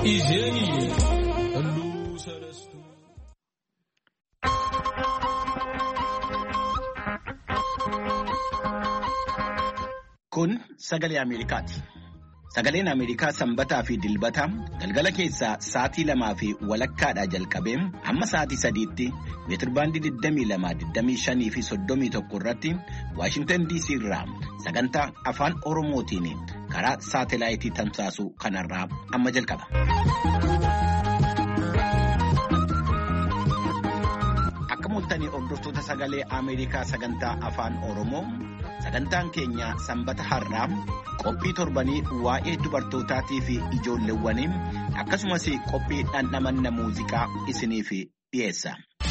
Kun sagalee Ameerikaati. Sagaleen Ameerikaa sanbataa fi dilbataa galgala keessaa sa'aatii 2:00 jalqabee amma sa'aatii 3:00 meetirbaandii 22, 25 fi 31 irratti Waashingtan DC irraa sagantaa afaan Oromootiin karaa saatelaayitii tamsaasu kanarraa amma jalqaba. Akka mul'atanii hordoftoota sagalee Ameerikaa sagantaa afaan Oromoo. Sagantaan keenya sanbata har'aa qophii torbanii waa'ee dubartootaatii fi ijoolleewwanii akkasumas qophii dhandhamanna muuziqaa isiniif dhiyeessa.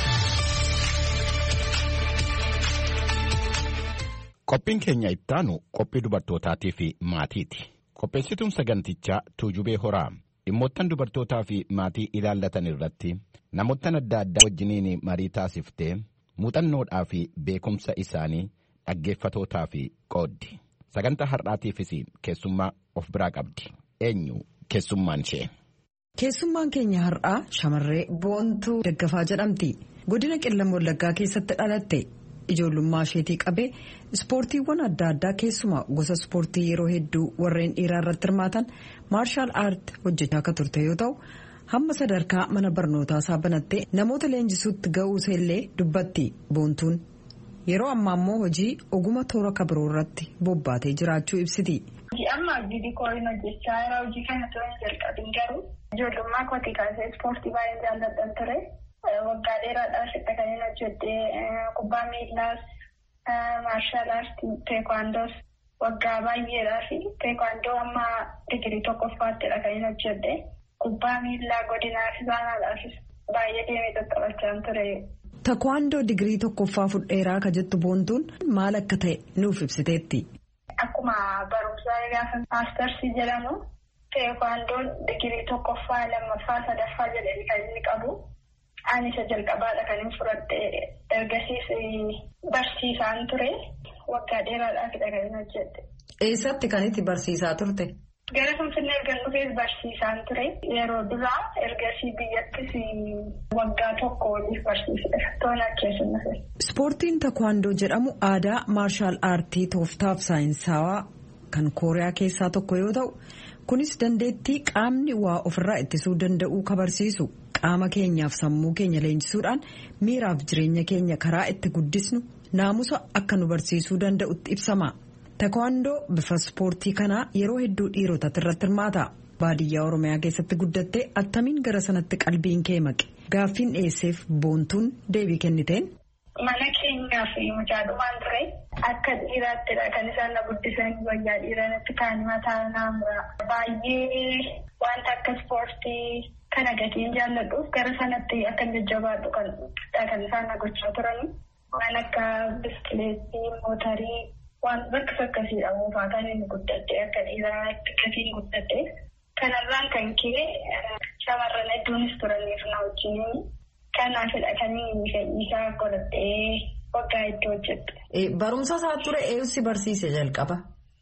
Qophiin keenya ittaanu qophii dubartootaatii fi maatiiti. Qopheessituun sagantichaa Tuujubee Horaa dhimmoottan dubartootaa fi maatii ilaallatan irratti namoottan adda addaa wajjiniin marii taasiftee muuxannoodhaa fi beekumsa isaanii dhaggeeffatootaa fi qooddi. Sagantaa har'aatiifis keessummaa of biraa qabdi. Eenyu keessummaan ishee? Keessummaan keenya har'aa shamarree Boontuu Daggafaa jedhamti. Godina Qellam Wallaggaa keessatti dhalatte. Ijoollummaa isheetii qabee ispoortiiwwan adda addaa keessumaa gosa ispoortii yeroo hedduu warreen dhiiraa irratti hirmaatan maarshaal aart hojjechaa akka turte yoo ta'u hamma sadarkaa mana barnootaa isaa banattee namoota leenjisuutti ga'uusa illee dubbatti Boontuun. Yeroo ammaa immoo hojii oguma toora kabiroo irratti bobbaatee jiraachuu ibsiti. Amma hojii kooriin hojjechaa jira. Hojii kana to'an jalqabin garuu ijoollummaa kootii kaasee ispoortii baay'ee jaalladhan ture. Waggaa dheeraadhaaf itti kan hin hojjedhee kubbaa miillaas, maarshaal aartii, teekwaandoos waggaa baay'eedhaaf teekwaandoo amma digirii tokkoffaattiidha kan hin hojjedhee. Kubbaa miillaa godinaaf baanaadhaafis baay'ee deemee qaqqabachaa ture. Teekwaandoo digirii tokkoffaa fudheeraa ka jettu Boontuun maal akka ta'e nuuf ibsiteetti. Akkuma barumsaa gaafa maastarsii jedhamu teekwaandoon digirii tokkoffaa, lammaffaa, sadaffaa jedhanii kan inni qabu. Ani isa jalqabaadha kan hin fudhadhe ergasiis barsiisaan ture. Waggaa dheeraadhaafidha kan hin hojjedhe. Eessatti kan itti barsiisaa turte? Gara Finfinnee erga dhufees barsiisaan ture. Yeroo duraa ergasii biyyattis waggaa tokko waliif barsiisedha. Tola keessummaa. Ispoortiin teekwaandoo jedhamu aadaa maarshaal aartii tooftaaf saayinsawaa kan Kooriyaa keessaa tokko yoo ta'u kunis dandeettii qaamni waa ofirraa ittisuu danda'uu kabarsiisu qaama keenyaaf sammuu keenya leenjisuudhaan miiraaf jireenya keenya karaa itti guddisnu naamusa akka nu barsiisuu danda'utti ibsama. Teekwaandoo bifa ispoortii kanaa yeroo hedduu dhiirotatti irratti hirmaata. Baadiyyaa Oromiyaa keessatti guddattee attamiin gara sanatti qalbiin kee maqe gaaffiin dhiyeesseef Boontuun deebii kenniteen. Mana keenyaa fi mucaadumaan ture akka dhiiraattidha kan isaan na guddisan wayyaa dhiiranatti kaanii mataa naamura. Baay'ee wanta akka ispoortii kana gatiin jaalladhuuf gara sanatti akka jajjabaadhu kan isaan na gochaa turani. Waan akka biskileetii, mootarii. Waan bakka akkasiidha moofaa kan inni guddadde akka dhiiraa gatiin guddadde kanarraan kan ka'e shamarran hedduunis turaniif na wajjin kanaafidha kan inni fedhiisaa godhadhee waggaa hedduu hojjette. Barumsa isaa ture eessi barsiise jalqaba?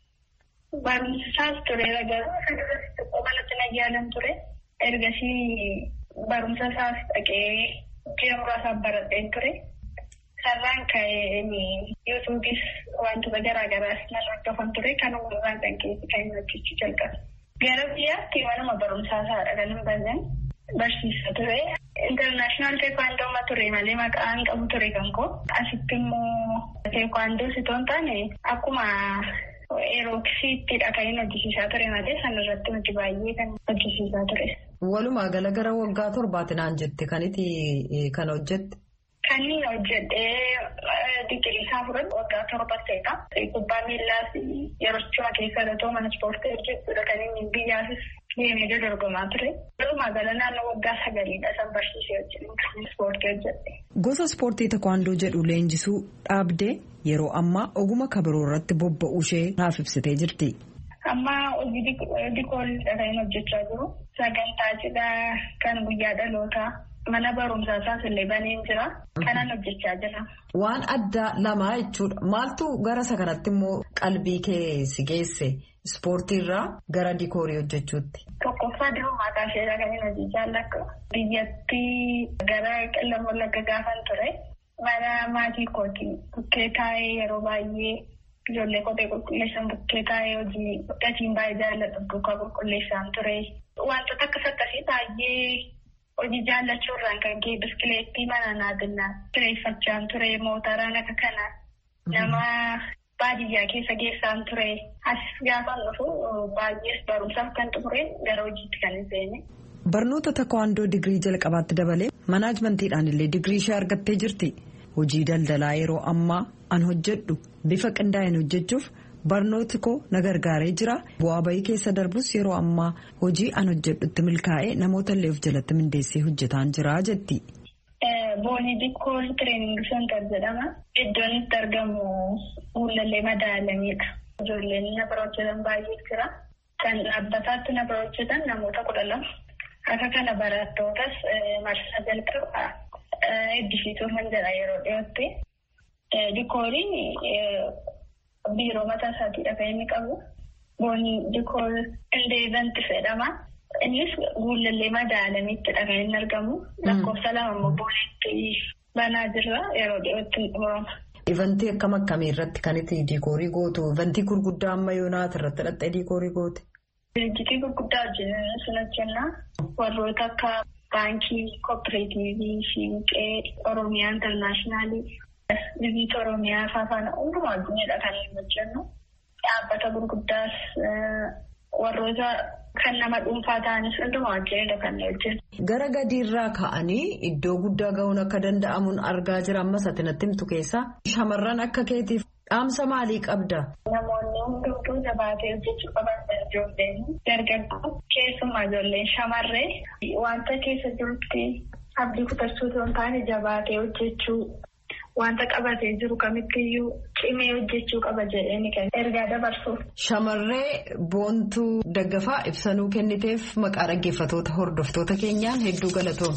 Barumsa isaas ture garuu manatti na yaalan ture ergasii barumsa isaas dhaqee ji'a muraasaaf baradheen ture. Sarraan ka'ee yuutuubis wantoota garaagaraas nan hordofan ture kan uumamaan kan keessi kan hin hojjechuu jalqabe. Gara biyyaatti manuma barumsaa isaadha kan hin banne barsiisa ture. Intarnaashinaal teekwaandooma ture malee maqaan qabu ture kan koo. Asitti immoo teekwaandoo sitoon taane akkuma eerooksiittidha kan hin hojjisiisaa ture malee sanarratti nuti baay'ee kan hojjisiisaa ture. Walumaa gara waggaa torbaatinaan jette kanitti kan hojjette. Kan inni hojjedhee digirii isaa fudhatu waggaa torba ta'edha. Kubbaa miillaas yeroo chuma keessa gatoo mana ispoortii hojjechuudha kan inni biyyaafis deemee dorgomaa ture. Walumaa gala naannoo waggaa 9dha san barsiisee hojjetu kan ispoortii hojjedhe. Gosa ispoortii teekwaandoo jedhu leenjisuu dhaabdee yeroo ammaa oguma kabiroo irratti bobba'uu ishee naaf ibsitee jirti. Amma hojii dikoolidha kan inni hojjechaa jiru. Sagantaa cidhaa kan guyyaa dhalootaa. Mana barumsaa isaas illee baneen jira. Kanan hojjechaa jira. Waan addaa lamaa jechuudha. Maaltu gara isa kanatti immoo qalbii kee si geesse? ispoortiirraa gara diikoorii hojjechuutti? Tokkoffaa mataa isheedha kan hin hojii jaalladhu. Biyyatti gara qillam wallagga gaafan ture. Mana maatii kooti bukkee taa'ee yeroo baay'ee ijoollee kophee qulqulleessan bukkee taa'ee hojii gatiin baay'ee jaalladhu duukaa qulqulleessaan ture. Wantoota akkasii baay'ee hojii jaallachuurraan kan ka'e biskileettii mana naadinaa kireeffachaan ture mootaraan akka kana nama baadiyyaa keessa geessaan ture. As gaafa dhufu baay'ees barumsaaf kan xumure gara hojiitti kan hin seene. Barnoota takwaandoo digirii jalqabaatti dabalee manaajmentiidhaan illee digirii ishee argattee jirti. Hojii daldalaa yeroo ammaa an hojjedhu bifa qindaa'een hojjechuuf barnooti koo na gargaaree jira. Bu'aa bayii keessa darbus yeroo ammaa hojii an hojjedhutti milkaa'ee namoota illee of jalatti mindeessee hojjetaan jira jetti. Boonii Dikkoor Tireening Seentar jedhama. Iddoon itti argamu Guullallee Madaalamidha. Ijoolleen na bira hojjetan baay'ee jira. Kan dhaabbataatti na bira hojjetan namoota 12. Akka kana barattootas marsaa jalqabaa eebbisiisuu kan jedha yeroo dhiyootti. Dikooriin biiroo mataa isaatiidha kan inni qabu. Boonii Dikoor Indeevanti jedhama. Innis Guullallee Madaalamittidha kan inni argamu. Lakkoofsa 2 immoo Booneetti banaa jirra yeroo dhiyootti xumurama. Ivantii akkam akkamii irratti kan itti diikoorii gootu? Ivantii gurguddaa amma yoonaas irratti hidhattee diikoorii goote? Diikoorii gurguddaa hojjennu sun hojjenna. Warroota akka baankii, kooperaatiivii, Siinqee, Oromiyaa Intarnaashinaali, Viziit Oromiyaa faana hundumaa addunyaadha kan hojjennu. Dhaabbata gurguddaas warroota kan nama dhuunfaa ta'anis hundumaa hojjennu kan hojjennu. Gara gadiirraa ka'anii iddoo guddaa ga'uun akka danda'amuun argaa jira. Ammas ati natti himtu keessaa shamarran akka keetiif dhaamsa maalii qabda? Namoonni hundumtuu jabaatee hojjechuu qaban ijoolleen dargaggoo keessumaa ijoolleen shamarree wanta keessa jirutti abdii kutachuu osoo hin taane jabaatee hojjechuu wanta qabatee jiru kamittiyyuu cimee hojjechuu qaba jedheen kan ergaa dabarsuuf. Shamarree Boontuu Daggafaa ibsanuu kenniteef maqaa dhaggeeffatoota hordoftoota keenyaan hedduu galatoom.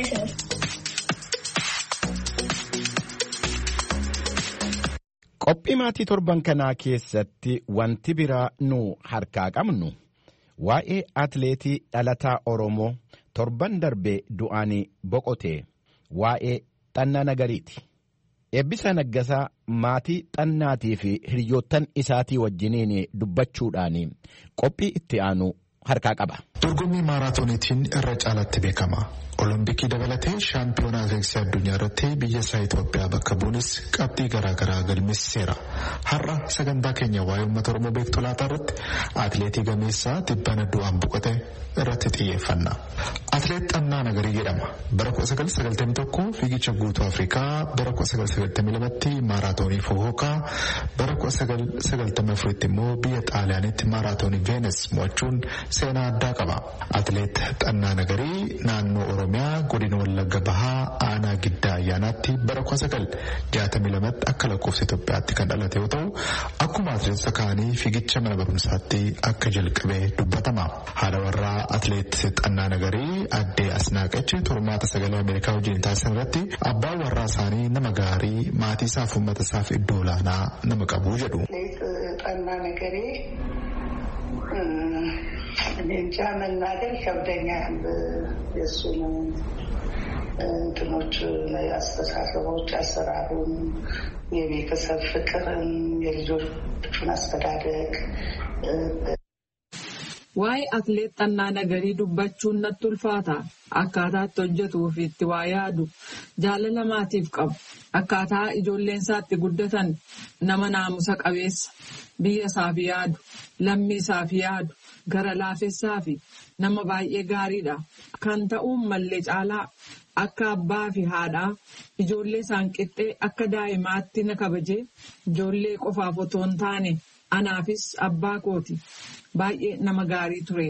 Qophii maatii torban kanaa keessatti wanti biraa nu harkaa qabnu waa'ee atileetii dhalataa Oromoo torban darbee du'aan boqote waa'ee Xannaa Nagariiti. Eebbisaa Naggasaa maatii Xannaatii fi hiriyoottan isaatii wajjiniin dubbachuudhaan qophii itti aanu harkaa qaba. Dorgommii maaraatooniitiin irra caalatti beekama. Olompikii dabalatee shaampiyoonaa atileetiksii addunyaa irratti biyya isaa Itoophiyaa bakka bu'uunis qabxii garaagaraa galmeessiseera. Har'a sagantaa keenya waa'ee uummata Oromoo beektuu laataa irratti atileetii gameessaa tibbana du'aan boqote irratti xiyyeeffanna. Atileet Xannaa Nagarii jedhama. Bara 1991 fiigicha guutuu Afrikaa, bara 1992tti maaraatoonii Fukuokaa, bara 1994tti immoo biyya Xaaliyaanitti maaraatoonii Veenes mo'achuun seenaa addaa qaba. Atileet Xannaa Nagarii naannoo Oromiyaa godina Wallagga Bahaa aanaa Giddaa Ayyaanaatti bara 1962tti akka lakkoofsa Itoophiyaatti kan dhalate yoo ta'u, akkuma atileetota kaanii fiigicha mana barumsaatti akka jalqabee dubbatama. Haadha warraa atileet Xannaa Nagarii addee Asnaaqachi tormaata sagalee Ameerikaa wajjin taasisan irratti abbaan warraa isaanii nama gaarii maatii isaaf uummata isaaf iddoo olaanaa nama qabu jedhu. Xannaa Nagarii እንጃ መናገር ይከብደኛል። የእሱን እንትኖች አስተሳሰቦች፣ አሰራሩን፣ የቤተሰብ ፍቅርን፣ የልጆቹን አስተዳደግ waa'ee atileet Xannaa Nagarii dubbachuun natti ulfaata. Akkaataatti hojjetuu fi itti waa yaadu jaalala maatiif qabu. Akkaataa ijoolleen isaatti guddatan nama naamusa qabeessa biyya isaaf yaadu lammii isaaf yaadu gara laafessaa fi nama baay'ee gaariidha. Kan ta'uun mallee caalaa akka abbaa fi haadhaa ijoollee isaan qixxee akka daa'imaatti na kabajee ijoollee qofaaf otoo hin taane anaafis abbaa kooti. Baay'ee nama gaarii ture.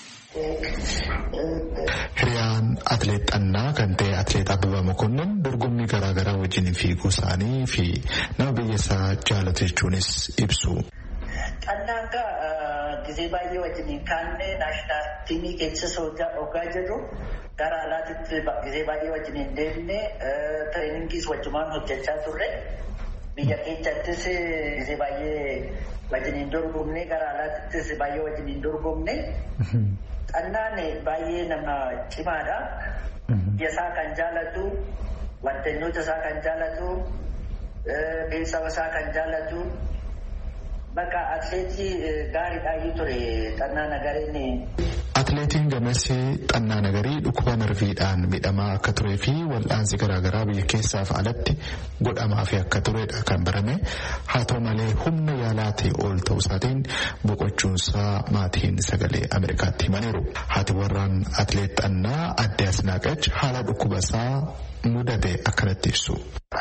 Hiriyaan atileet Xannaa kan ta'e atileet Abbabaa Mokonnon dorgommii garaagaraa wajjin fiiguu isaanii fi nama biyya isaa jaalatu jechuunis ibsu. Xannaan gisee baay'ee wajjin kaanee naashinaal tiimii keessa hoggaa jirru gara alaatti gisee baay'ee wajjin hin deemne tireeningiis wajjumaan hojjechaa turre. biyya keenyattis gisee baay'ee wajjiniin dorgomne gara alaattis baay'ee wajjiniin dorgomne xannaan baay'ee nama cimaadha. Biyya isaa kan jaalatu, wantoota isaa kan jaalatu, beeksisa isaa kan jaalatu. Bakka atleetii gaariidhaa ture Xannaa Nagareen. Atleetiin gameessi Xannaa Nagarii dhukkuba narviidhaan miidhamaa akka turee fi wal'aansi garaagaraa biyya keessaaf alatti godhamaa fi akka turedha kan barame. Haa ta'u malee humna yaalaatii ol ta'uu isaatiin boqochuunsaa maatiin sagalee Ameerikaatti himaniiru. Haati warraan atleet Xannaa Aadde Asnaaqach haala dhukkuba isaa mudate akkanatti ibsu.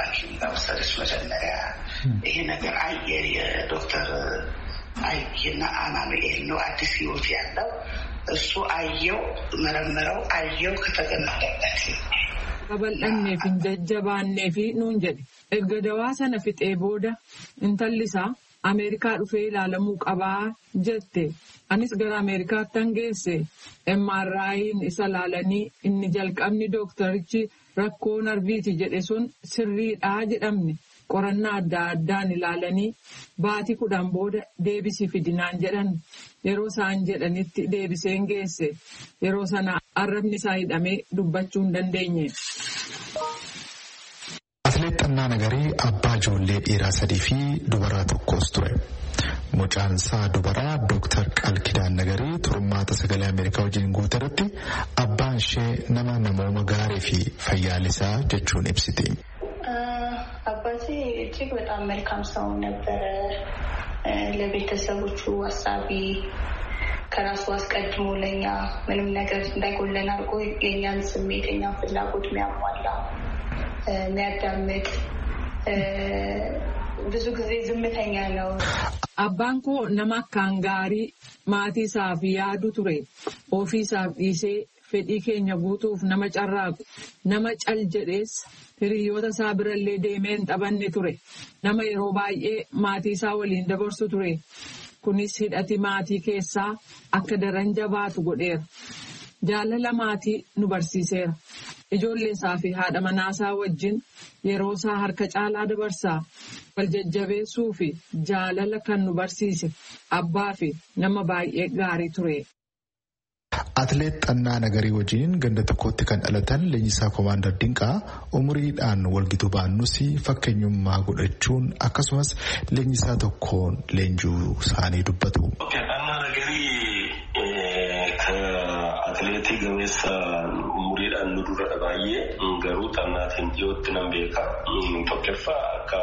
ይሄ ነገር አየ የዶክተር አይና አማኑኤል ነው አዲስ ህይወት ያለው እሱ አየው መረመረው አየው ከተገናኘበት Kabal'annee fi jajjabaannee fi nuun jedhe erga dawaa sana fixee booda intalli isaa Ameerikaa dhufee ilaalamuu qabaa jette. Anis gara Ameerikaatti hangeesse MRI'n isa ilaalanii inni jalqabni dooktarichi rakkoo narviiti jedhe sun sirriidhaa jedhamne. Qorannaa adda addaan ilaalanii baatii 10 booda deebisii fidinaan jedhan yeroo isaan jedhanitti deebiseen geesse yeroo sana arrabni isaa hidhamee dubbachuu hin dandeenye. Atleet Xannaa Nagarii abbaa ijoollee dhiiraa 3 fi dubaraa 1 ture. Mucaan isaa dubaraa Dooktar Qalkidaan Nagarii turmaata sagalee Ameerikaa wajjin guutarratti abbaan ishee namooma gaarii fi fayyaalisaa jechuun ibsiti. አባቴ እጅግ በጣም መልካም ሰው ነበረ። ለቤተሰቦቹ አሳቢ፣ ከራሱ አስቀድሞ ለኛ ምንም ነገር እንዳይጎለን አድርጎ የኛን ስሜት የኛን ፍላጎት የሚያሟላ የሚያዳምጥ ብዙ ጊዜ ዝምተኛ ነው። Abbaan koo nama akkaan gaarii maatii isaaf yaadu ture. Ofii isaaf dhiisee fedhii keenya guutuuf nama carraaqu, nama cal jedhees hiriyoota isaa birallee deemee hin taphanne ture. Nama yeroo baay'ee maatii isaa waliin dabarsu ture. Kunis hidhati maatii keessaa akka daran jabaatu godheera. Jaalala maatii nu barsiiseera. Ijoollee isaa fi haadha manaa isaa wajjin yeroo isaa harka caalaa dabarsaa. Wal jajjabeessuu fi jaalala kan nu barsiise abbaa fi nama baay'ee gaarii ture. Atleet Xannaa Nagarii wajjin ganda tokkotti kan dhalatan leenjisaa Koomaandar Dinqaa umuriidhaan walgituu baannus fakkeenyummaa godhachuun akkasumas leenjisaa tokkoon leenjuu isaanii dubbatu. Xannaa Nagarii atleetii gameessa umuriidhaan nu dura baay'ee garuu xannaatiin dhiyootti nan beeka. Tokkoffaa akka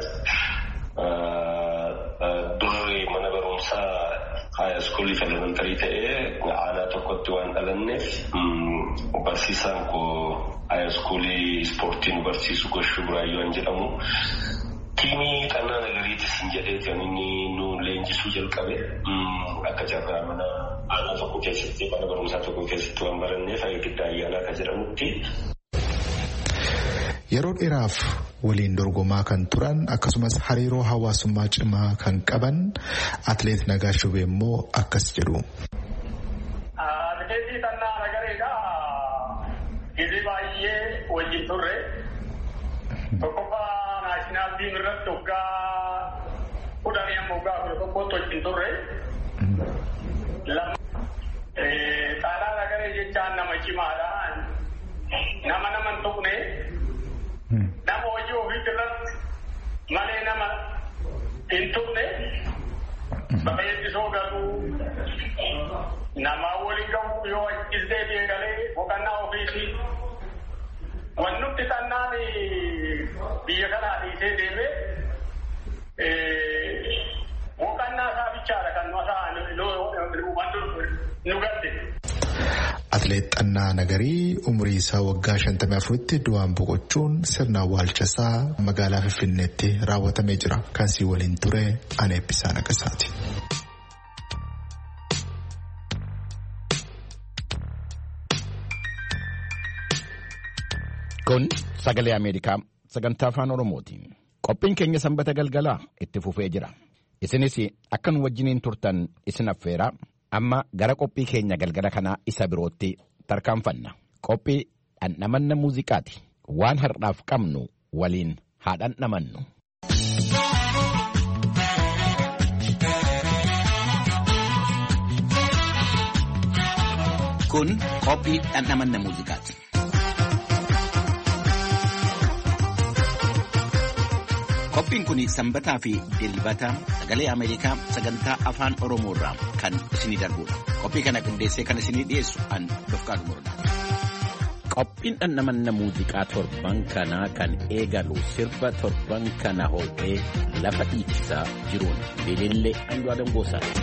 duree mana barumsaa haya iskuulii elementarii ta'ee aanaa tokkotti waan dhalanneef barsiisaan koo haya iskuulii ispoortii nu barsiisu Goshuu Buraayyoo jedhamu. Tiimii Xannaa Nagariitis hin jedhee kan inni nu leenjisuu jalqabe akka carraa mana aanaa tokko keessatti mana barumsaa tokko keessatti waan baranneef Giddaa Ayyaanaa akka jedhamutti. Yeroo dheeraaf waliin dorgomaa kan turan akkasumas hariiroo hawaasummaa cimaa kan qaban atleet Nagaash Shubee immoo akkas jedhu. Atleetii Xannaa Nagareedhaa gizii baay'ee wajjin turre. Tokkoffaa naashinaal tiim irratti waggaa 10 amma waggaa 11 wajjin turre. Xannaa Nagaree jechaan nama cimaadha. Nama hin tuqne. Nama hojii ofii irratti malee nama hin turne bakka eebbisoo galuu namaa waliin gahuu yoo achis deebi'ee galee boqonnaa ofiiti. Wannutti Xannaan biyya kanaa dhiisee deemee boqonnaa isaa bichaadha kan nu gadde. Atleet Xannaa Nagarii umurii isaa waggaa 54tti du'aan boqochuun sirna awwaalchasaa magaalaa Finfinneetti raawwatamee jira. Kan si waliin ture ani Eebbisaa Naqasaati. Kun sagalee Ameerikaa sagantaa afaan Oromootiin. Qophiin keenya sanbata galgalaa itti fufee jira. Isinis akka nu wajjiniin turtan isin affeera. Amma gara qophii keenya galgala kanaa isa birootti tarkaanfanna. Qophii dhandhamanna muuziqaati. Waan har'aaf qabnu waliin haa dhandhamannu. Kun qophii dhandhamanna muuziqaati. Qophiin kun sanbataa fi dilbata sagalee Ameerikaa sagantaa afaan Oromoo irraa kan isinii darbudha. Qophii kana qindeessee kan isinii dhiyeessu an Dofqaa Gumurdaa. Qophiin dhandhamanna muuziqaa torban kanaa kan eegalu sirba torban kana hoo'ee lafa dhiichisaa jiruun Bilillee Andu'aalem Goosaati.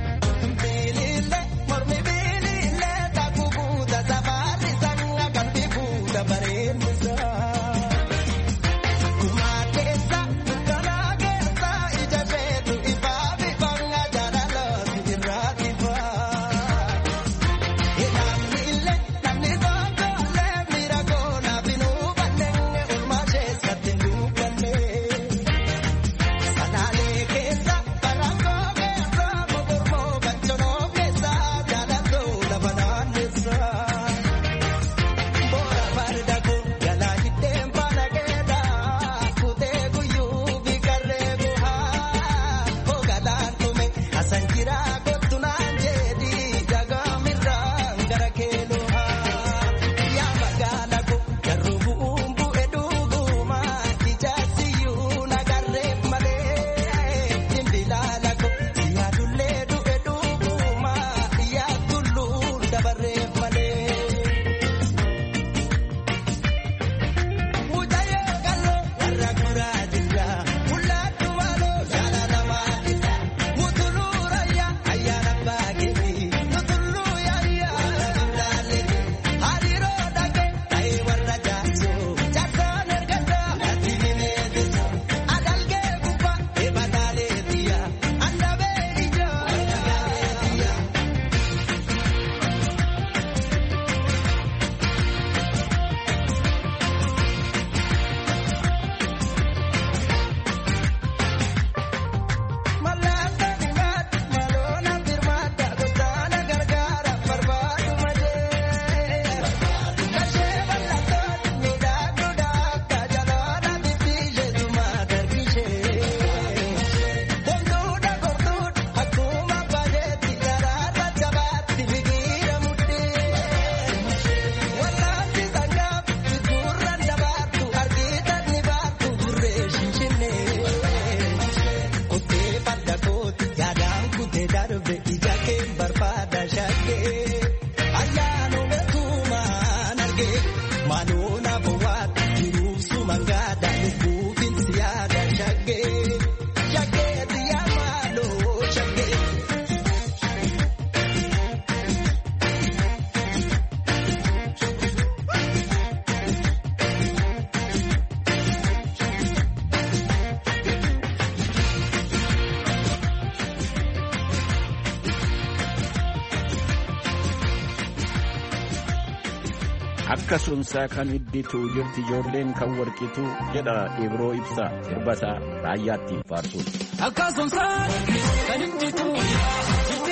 Akkasumsaa kan iddituu jirti ijoolleen kan warqitu jedha Ibroo Ibsaa sirbasaa raayyaattiin faarsuudha. Akkasumsaa kan iddituu jirti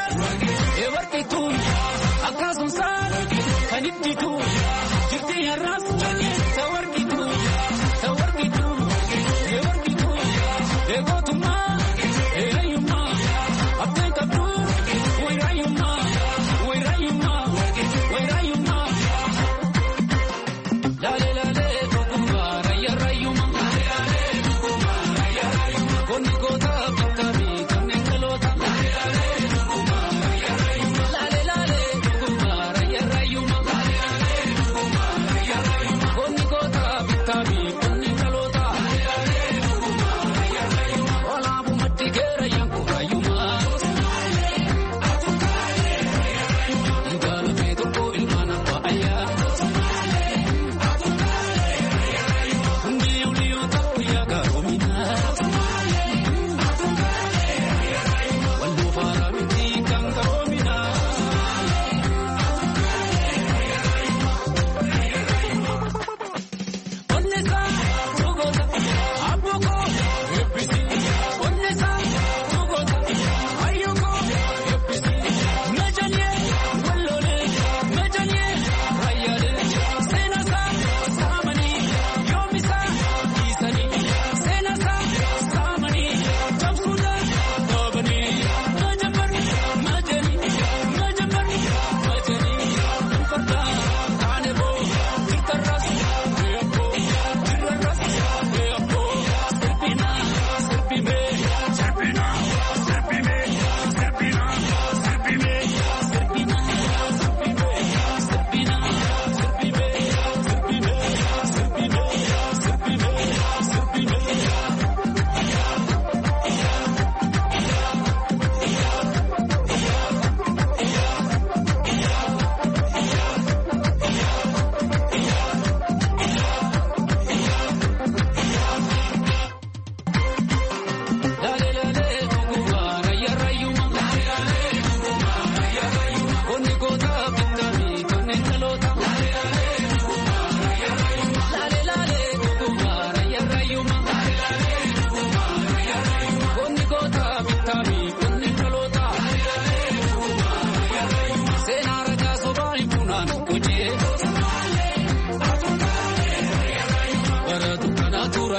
warqitu akkasumsaa kan iddituu jirti yarraas ta warqitu eegootummaa eeyyummaa abdeen qabdu wayraayyummaa.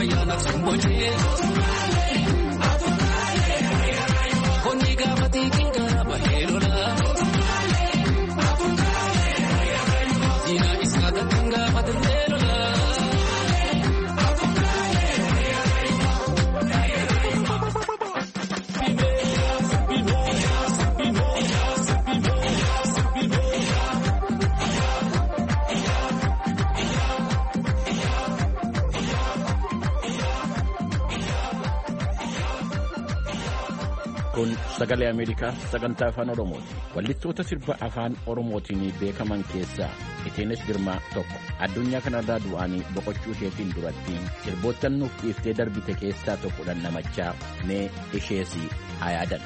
wayana kumboche koni gafati kingara bahelola ina isada kanga badlelola Kun sagalee Ameerikaa sagantaa afaan Oromooti. Wallistoota sirba afaan Oromootiin beekaman keessaa Iteenes Girmaa tokko. Addunyaa kanarraa du'anii boqochuu isheetiin duratti sirboottan nuuf dhiiftee darbite keessaa tokkodhan namachaa mee ishees haa yaadan.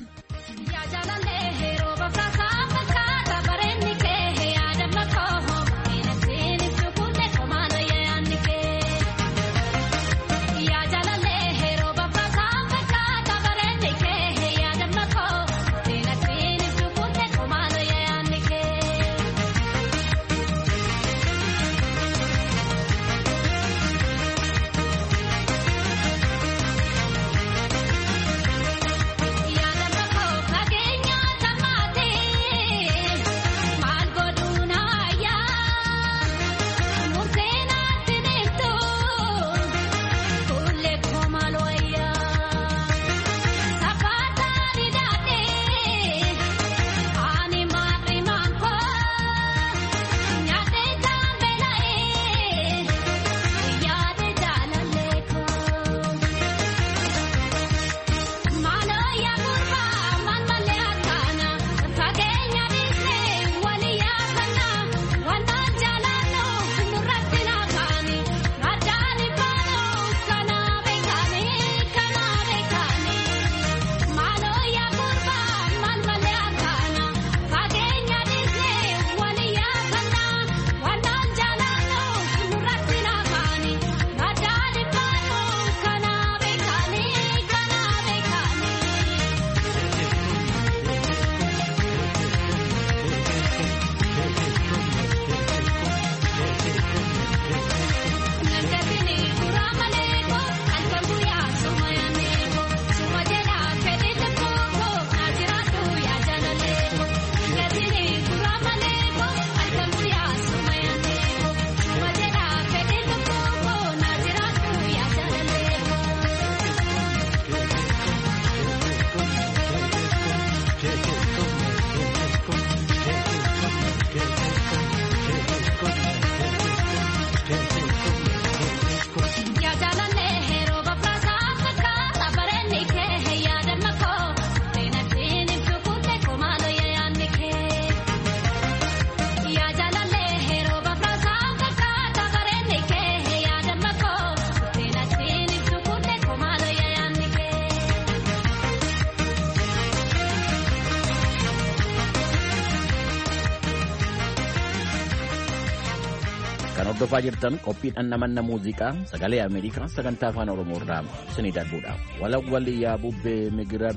Hordofaa jirtan qophiidhaan namanna muuziqaa sagalee Ameerikaa sagantaa afaan Oromoo irraa isinii darbuudhaaf. Walawwalli yaa bubbee migira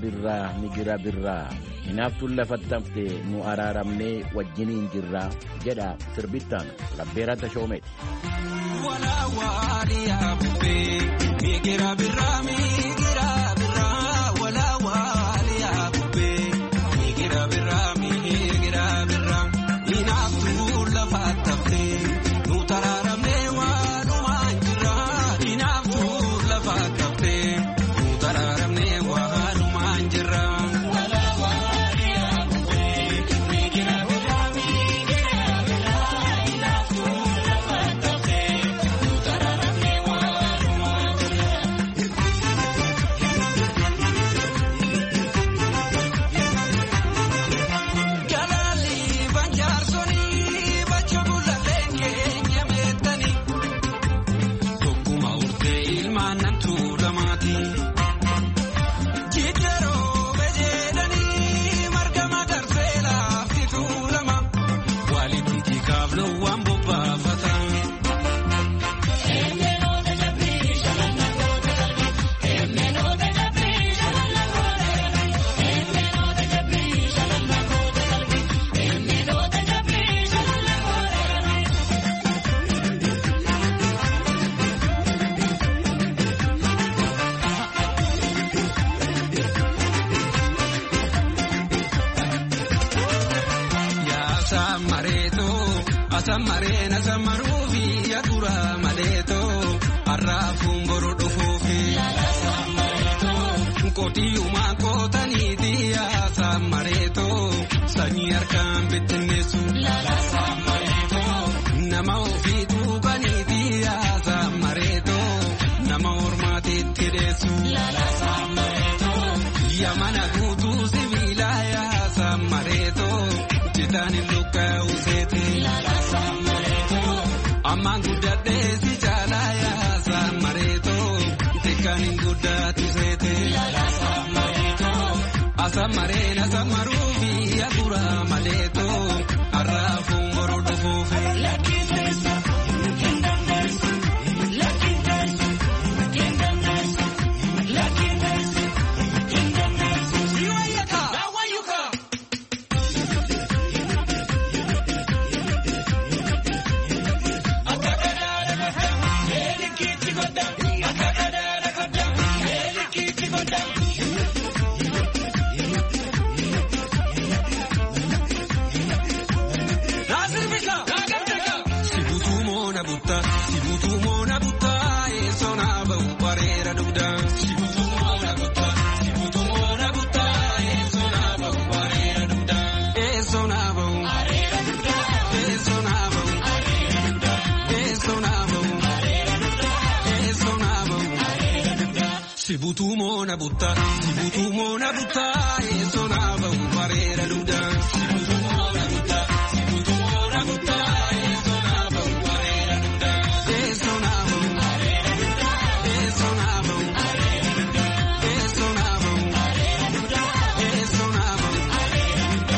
birraa hinaaftuun lafatti hafte nu araaramnee wajjiniin jirraa jedha sirbittaan Labbeeraa Tashoomeeti. Walawwalli yaa bubbee migira birraa walawwalli yaa bubbee migira birraa hinaaftuun lafatti hafte. Tararamne walumaan jirra hinaaftuun lafa qabde tararamne walumaan jirra. Walawwalli yaa bubbee migira birraa hinaaftuun lafa qabde tararamne walumaan jirra. Asamareen asamaruufi yaadura maleetoo har'aafuun boru dhufuufi. Kootiyumaa kootaniiti asamareetoo sanyii harkaan bittinneessu. Nama ofii tuuqaniiti asamareetoo nama ormaatiitti deessu. Yamana guutuu sibiilaa asamareetoo jitaani lukaa useeti. Ammaan guddadhee si caalaa asamareetoo teekaaniin guddaatu seete. Asamareen asamaruufi yaadura maleetoo har'aafuun boru dhufuufi. Sibutu mona butta, eso na ba barera luda. Sibutu mona butta, eso na ba barera luda. Eso na ba barera luda. Eso na ba barera luda. Eso na ba barera luda. Eso na ba barera luda.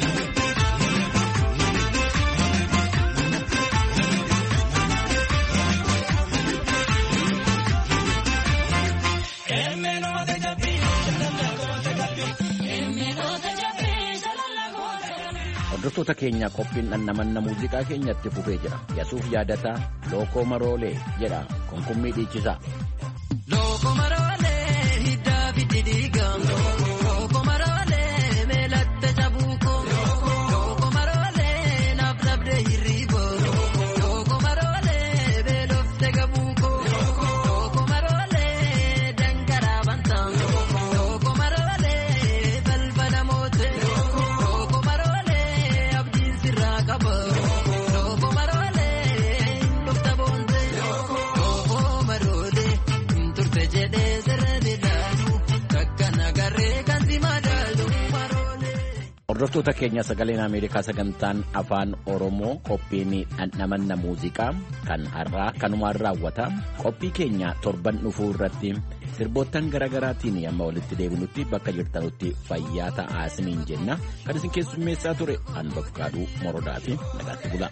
Hordoftoota keenya qophiin dhandhamanna muuziqaa keenyatti fufee jira. Yasuuf yaadataa Lookoo Maroolee jedha konkummii dhiichisaa. Lookoo Maroolee hiddaa fitti dhiigaa. Lookoo Maroolee meelatte cabuukoo. Lookoo Maroolee naaf dhabdee hirriiboo. Lookoo Maroolee beelofte gabuukoo. Lookoo Maroolee dangaraa bantaa. Lookoo Maroolee balbala mootee. Lookoo Maroolee abdiin sirraa qaba. Lookoo Maroolee dhufta boonte. Lookoo Maroolee turte jedhee sirrii ilaalu kakkana garee kan si madaalu Maroolee. Hordoftoota keenya sagaleen Ameerikaa sagantaan afaan Oromoo qophiin dhandhamanna muuziqaa kan har'aa kanumaan raawwata. Qophii keenya torban dhufuu irratti sirboottan garaagaraatiin amma walitti deebinutti bakka jirtanutti fayyaa ta'aa isiniin jenna. Kan isin keessummeessaa ture Anbafkaaduu Morodaa fi nagaatti bulaa.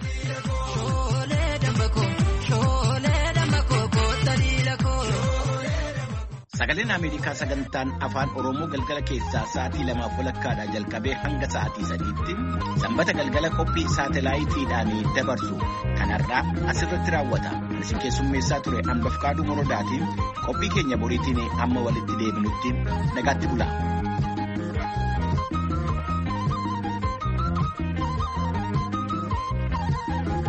Sagaleen Ameerikaa sagantaan afaan Oromoo galgala keessaa sa'aatii 2:00 jalqabee hanga sa'aatii 3:00tti sanbata galgala qophii saatalaayitiidhaan dabarsu kanarraa asirratti raawwata. Isin keessummeessaa ture Anbafkaaduu Morodaatiin qophii keenya boriitiin amma walitti deebinutti nagaatti bulaa.